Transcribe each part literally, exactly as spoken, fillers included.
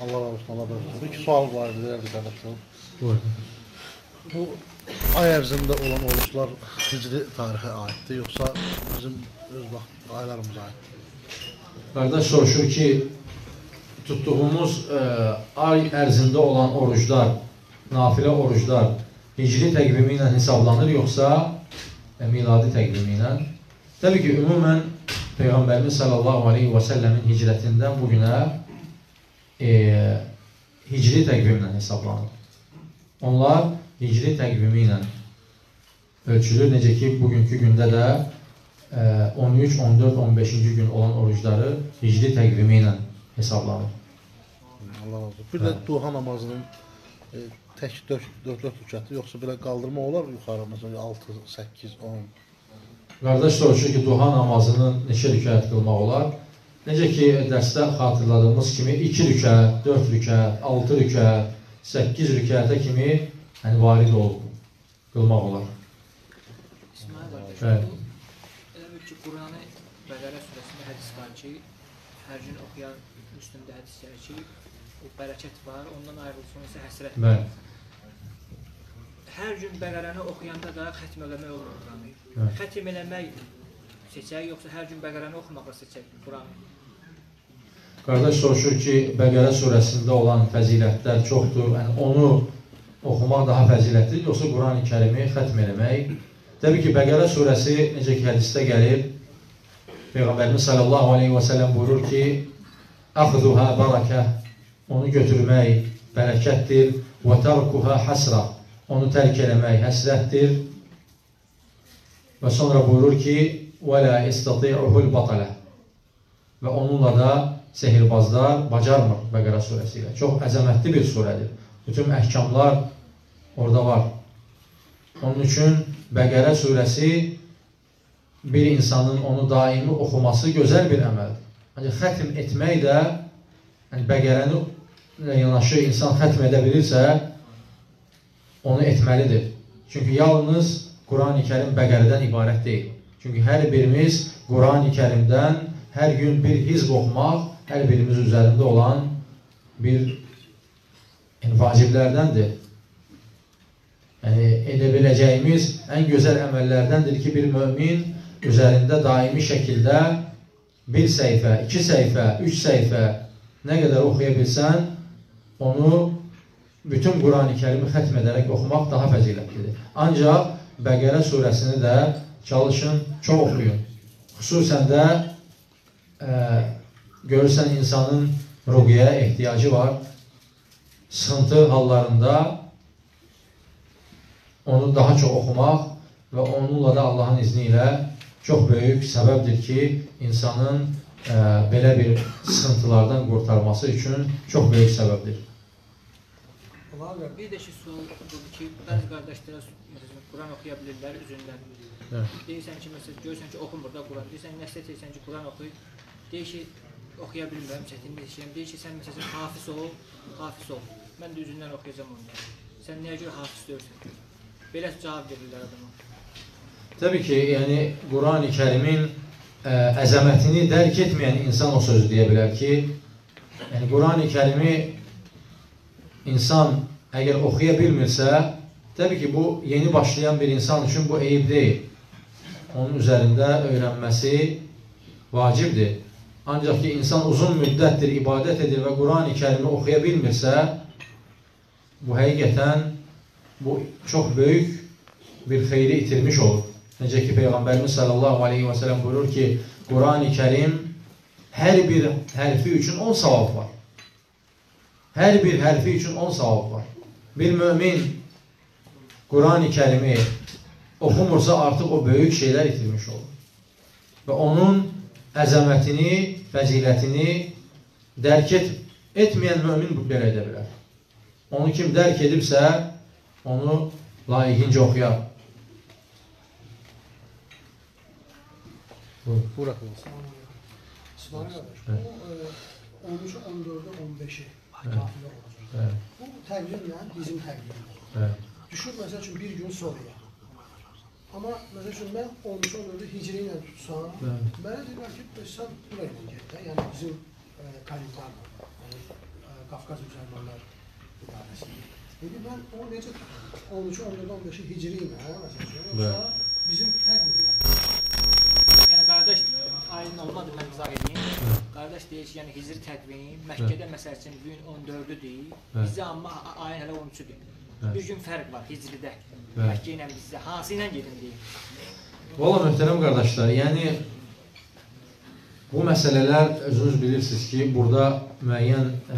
Allah razı olsun, Allah razı olsun. İki sual var idi, değerli kardeşlerim. Buyurun. Bu ay ərzində olan oruçlar hicri tarixə aiddir, yoxsa bizim öz vaxt aylarımıza aiddir? Qardaş soruşur ki, tuttuğumuz e, ay ərzində olan oruclar, nafilə oruclar hicri təqvimi ilə hesablanır, yoxsa e, miladi təqvimi ilə? Təbii ki, ümumən Peyğəmbərimiz sallallahu aleyhi və səlləmin hicrətindən bugünə e, hicri təqvimlə hesablanır. Onlar hicri təqvimi ilə ölçülür. Necə ki, bugünkü gündə də on üç, on dörd, on beşinci gün olan orucları hicri təqvimi ilə hesablanır. Allah razı olsun. Bir də duha namazının e, tək dörd rükətli, yoxsa belə qaldırma olar yuxarı, məsələn altı, səkkiz, on? Qardaş soruşur ki, duha namazının neçə rükət qılmaq olar? Necə ki, dərsdə xatırladığımız kimi iki rükət, dörd rükət, altı rükət, səkkiz rükətə kimi yəni, varid olub, qılmaq olar. İsmail qardaş, evet. Bu elə bir ki, Quranı Bəqərə surəsində hədis var ki, hər gün oxuyan üstündə hədis gəlir ki, o bərəkət var, ondan ayrılsın isə həsrət var. Hər gün Bəqərəni oxuyanda da xətm eləmək olur Quranı. Evet. Xətm eləmək seçək, yoxsa hər gün Bəqərəni oxumağı seçək Quranı? Qardaş soruşur ki, Bəqərə surəsində olan fəzilətlər çoxdur, yəni onu oxumaq daha fəzilətlidir, yoxsa Quran-ı Kərimi xətm eləmək? Təbii ki, Bəqərə surəsi, necə ki, hədisdə gəlir, Peyğəmbərimiz sallallahu aleyhi və səlləm buyurur ki, əxduhə bərəkə, onu götürmək bərəkətdir, və tərkuhə həsrə, onu tərk eləmək həsrətdir, və sonra buyurur ki, və lə istati'uhul batalə, və onunla da sehirbazlar bacarmır Bəqərə surəsi ilə. Çox əzəmətli bir surədir. Bütün əhkamlar orada var. Onun üçün Bəqərə surəsi bir insanın onu daimi oxuması gözəl bir əməldir. Ancaq xətm etmək də, yəni Bəqərəni yanaşı insan xətm edə bilirsə, onu etməlidir. Çünki yalnız Quran-ı Kərim Bəqərədən ibarət deyil. Çünki hər birimiz Quran-ı Kərimdən hər gün bir hizb oxumaq hər birimiz üzərində olan bir yəni, vaciblərdəndir. Yəni, edə biləcəyimiz ən gözəl əməllərdəndir ki, bir mömin üzərində daimi şəkildə bir səhifə, iki səhifə, üç səhifə nə qədər oxuya bilsən, onu bütün Quran-ı Kərimi xətm edərək oxumaq daha fəzilətlidir. Ancaq Bəqərə surəsini də çalışın, çox oxuyun. Xüsusən də e, görürsən insanın ruqiyyə ehtiyacı var. Sıxıntı hallarında onu daha çox oxumaq və onunla da Allahın izni ilə çox böyük səbəbdir ki, insanın e, belə bir sıxıntılardan qurtarması üçün çox böyük səbəbdir. Bir də ki, sual budur ki, bəzi qardaşlara Quran oxuya bilirlər üzündən. Evet. Deyirsən ki, məsələn, görürsən ki, oxumur da Quran. Deyirsən, nəsət etsən ki, Quran oxuy. Deyir ki, oxuya bilmirəm, çətinlik işləyəm. Deyir ki, sən məsələn, hafiz ol, hafiz ol. Mən də üzündən oxuyacam onu. Sən nəyə görə hafiz deyirsən? Belə cavab verirlər adama. Təbii ki, yəni Quran-ı Kərimin ə, əzəmətini dərk etməyən insan o sözü deyə bilər ki, yəni Quran-ı Kərimi insan əgər oxuya bilmirsə, təbii ki, bu yeni başlayan bir insan üçün bu eyib deyil. Onun üzərində öyrənməsi vacibdir. Ancaq ki, insan uzun müddətdir ibadət edir və Quran-ı Kərimi oxuya bilmirsə, bu həqiqətən bu çox böyük bir xeyri itirmiş olur. Necə ki, Peyğəmbərimiz sallallahu aleyhi və səlləm buyurur ki, Quran-ı Kərim hər bir hərfi üçün on savab var. Hər bir hərfi üçün on savab var. Bir mömin Quran-ı Kərimi oxumursa artıq o böyük şeylər itirmiş olur. Və onun əzəmətini, fəzilətini dərk et, etməyən mömin belə edə bilər. Onu kim dərk edibsə, onu layiqincə oxuyar. Buyur axı. İsmail qardaş, bu on üçü, on dördü, on beşi nafilə olacaq. Bu təqvimlə bizim təqvimlə. Düşür, məsəl üçün, bir gün sonraya. Amma, məsəl üçün, mən on üç, on dördü hicri ilə tutsam, mənə deyirlər ki, sən buraya ilə get də, yəni bizim kalendarla, Qafqaz müsəlmanlar idarəsi. İndi mən o necə tuturam? on üç, on dörd, on beşi hicri ilə, hə, məsələn, yoxsa bizim təqvimlə. Yəni qardaş ayın olmadı mən izah edeyim. Qardaş deyir ki, yəni hicri təqvim Məkkədə məsəl üçün bu gün on dördüdür. Bizdə amma ayın hələ on üçüdür. Bir gün fərq var hicridə. Məkkə ilə bizdə hansı ilə gedin deyim. Valla möhtərəm qardaşlar, yəni bu məsələlər özünüz bilirsiniz ki, burada müəyyən e,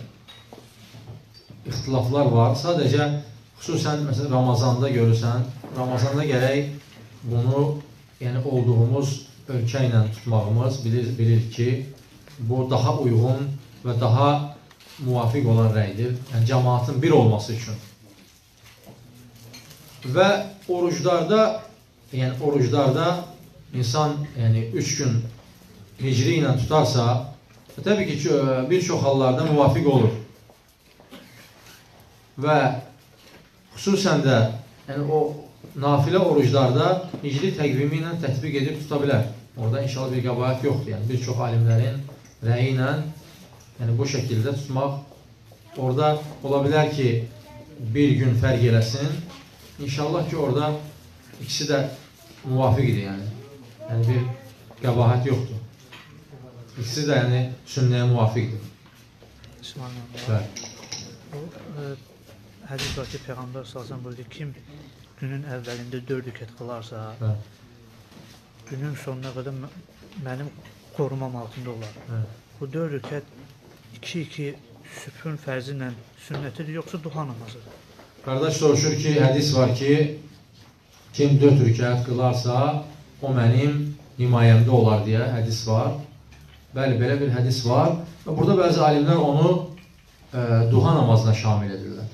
ixtilaflar var. Sadəcə xüsusən məsələn Ramazanda görürsən, Ramazanda gərək bunu yəni olduğumuz ölkə ilə tutmağımız bilir, bilir ki, bu daha uyğun və daha müvafiq olan rəydir. Yəni cəmaatın bir olması üçün. Və oruclarda, yəni oruclarda insan yəni üç gün hicri ilə tutarsa, təbii ki, bir çox hallarda müvafiq olur. Və xüsusən də yəni o nafilə oruclarda hicri təqvimi ilə tətbiq edib tuta bilər. Orada inşallah bir qəbahət yoxdur. Yəni bir çox alimlərin rəyi ilə yəni bu şəkildə tutmaq, orada ola bilər ki, bir gün fərq eləsin. İnşallah ki, orada ikisi də müvafiqdir yəni. Yəni bir qəbahət yoxdur. İkisi də yəni sünnəyə müvafiqdir. Bismillah. O hədis var ki, Peyğəmbər sallallahu əleyhi və səlləm kim günün əvvəlində dörd rükət qılarsa, hə. günün sonuna qədər mənim qorumam altında olar. Hə. Bu dörd rükət iki iki sübhün fərzi ilə sünnətidir, yoxsa duha namazıdır? Qardaş soruşur ki, hədis var ki, kim dörd rükət qılarsa, o mənim himayəmdə olar deyə hədis var. Bəli, belə bir hədis var. Və burada bəzi alimlər onu e, duha namazına şamil edirlər.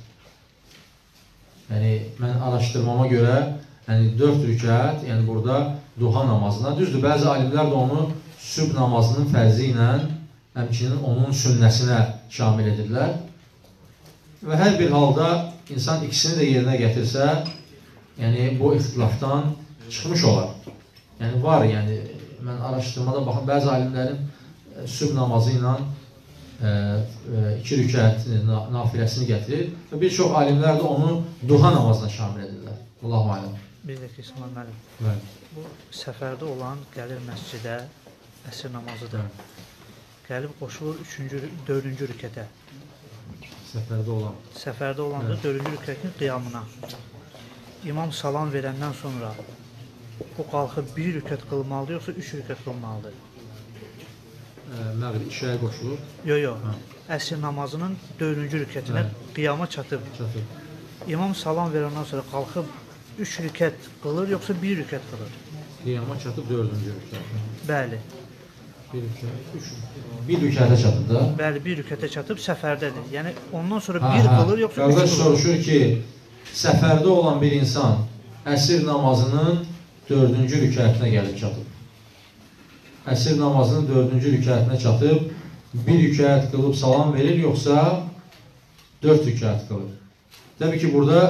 Yəni, mən araşdırmama görə yəni, dörd rükət, yəni burada duha namazına, düzdür, bəzi alimlər də onu sübh namazının fərzi ilə, həmçinin onun sünnəsinə şamil edirlər. Və hər bir halda insan ikisini də yerinə gətirsə, yəni bu ixtilafdan çıxmış olar. Yəni var, yəni mən araşdırmada baxın, bəzi alimlərin sübh namazı ilə iki rükət nafiləsini gətirir və bir çox alimlər də onu duha namazına şamil edirlər. Allahu aləm. Bir də ki, İsmail müəllim, bu səfərdə olan gəlir məscidə, əsr namazıdır. Gəlib qoşulur üçüncü, dördüncü rükətə. Səfərdə olan. Səfərdə olanda dördüncü rükətin qiyamına. İmam salam verəndən sonra o qalxıb bir rükət qılmalıdır, yoxsa üç rükət qılmalıdır? Məğrib işəyə qoşulur. Yox, yox. Əsr namazının dördüncü rükətinə qiyama çatıb. Çatıb. İmam salam verəndən sonra qalxıb üç rükət qılır, yoxsa bir rükət qılır? Qiyama çatıb dördüncü rükət. Bəli. Bir rükət, üç rükət. Bir rükətə çatıb da? Bəli, bir rükətə çatıb səfərdədir. Yəni ondan sonra bir qılır, yoxsa üç qılır? Qardaş soruşur ki, səfərdə olan bir insan əsr namazının dördüncü rükətinə gəlib çatıb. Əsr namazının dördüncü rükətinə çatıb, bir rükət qılıb salam verir, yoxsa dörd rükət qılır. Təbii ki, burada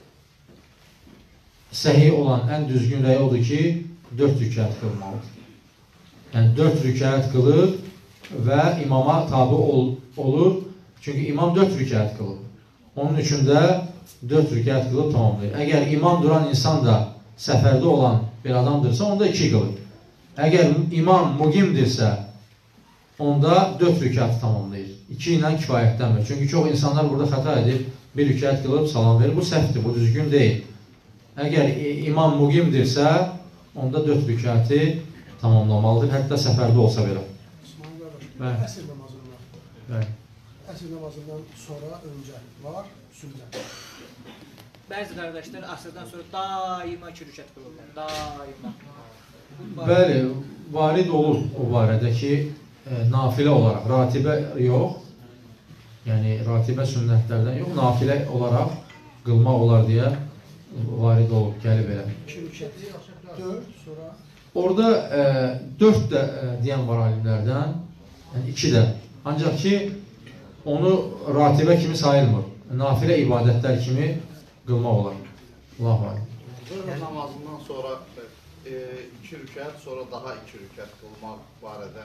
səhi olan ən düzgün rəy odur ki, dörd rükət qılmalıdır. Yəni, dörd rükət qılır və imama tabi ol, olur. Çünki imam dörd rükət qılır. Onun üçün də dörd rükət qılıb tamamlayır. Əgər imam duran insan da səfərdə olan bir adamdırsa, onda iki qılır. Əgər imam muqimdirsə, onda dörd rükət tamamlayır. İki ilə kifayətlənmir. Çünki çox insanlar burada xəta edib, bir rükət qılıb salam verir. Bu səhvdir, bu düzgün deyil. Əgər imam muqimdirsə, onda dörd rükəti tamamlamalıdır, hətta səfərdə olsa belə. İsmail qardaş, əsr namazından, əsr namazından sonra öncə var, sünnət. Bəzi qardaşlar asrdan sonra daima iki rükət qılırlar, daima. Bəli, varid olur o barədə ki, e, nafilə olaraq, ratibə yox, yəni ratibə sünnətlərdən yox, nafilə olaraq qılmaq olar deyə varid olub, gəlib elə. iki rükət, dörd, sonra... Orada e, dörd də e, deyən var alimlərdən, yəni iki də. Ancaq ki, onu ratibə kimi sayılmır. Nafilə ibadətlər kimi qılmaq olar. Allah var. Zöhr namazından sonra e, iki rükət, sonra daha iki rükət qılmaq barədə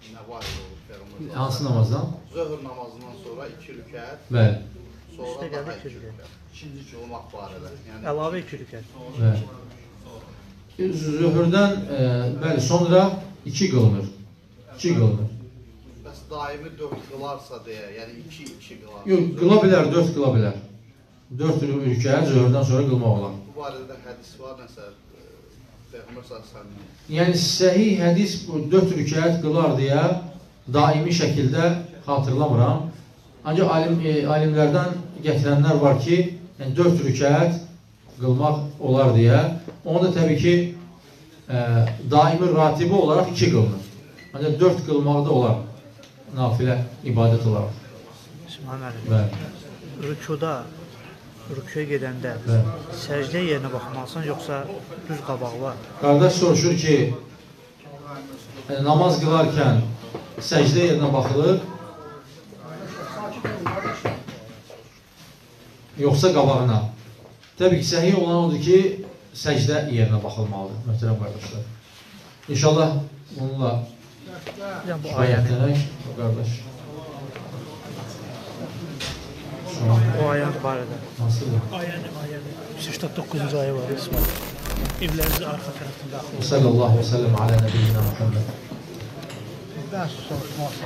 Nə var olur Peyğəmbər? Hansı namazdan? Zöhr namazından sonra iki rükət, Bəli. sonra İşte daha gəldi iki iki rükət. rükət. İkinci qılmaq barədə. Yəni Əlavə iki rükət. Bəli. Zöhrdən e, bəli, sonra iki qılınır. İki qılınır. bəs daimi dörd qılarsa deyə, yəni iki iki qılarsa. Yox, qıla bilər, dörd qıla bilər. Dörd rükət zöhrdən sonra qılmaq olar. Bu barədə hədis var nəsə e, Peyğəmbər sallallahu Yəni səhih hədis bu dörd rükət qılar deyə daimi şəkildə xatırlamıram. Ancaq alim, e, alimlərdən gətirənlər var ki, yəni dörd rükət qılmaq olar deyə. Onu da təbii ki, e, daimi ratibi olaraq iki qılınır. Ancaq dörd qılmaq da olar, nafilə ibadət olaraq. İsmail müəllim, Bəli, rükuda, rükuya gedəndə bəli. səcdə yerinə baxmalısan, yoxsa düz qabağı var? Qardaş soruşur ki, e, namaz qılarkən səcdə yerinə baxılır, yoxsa qabağına? Təbii ki, səhih olan odur ki, səcdə yerinə baxılmalıdır, möhtərəm qardaşlar. İnşallah bununla Yəni bu ayəni, kifayətlənək, qardaş. Şu an o ayəni barədə. nasıldır? Ayəni, ayəni. yüz səksən doqquzuncu ayə var İsmail. Evlərinizin arxa tərəfində. Sallallahu aleyhi ve sellem ala nebiyyina Muhammed. Bəs soruşmaq.